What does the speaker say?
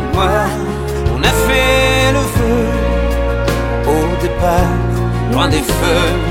moi, on a fait le feu au départ, loin des feux.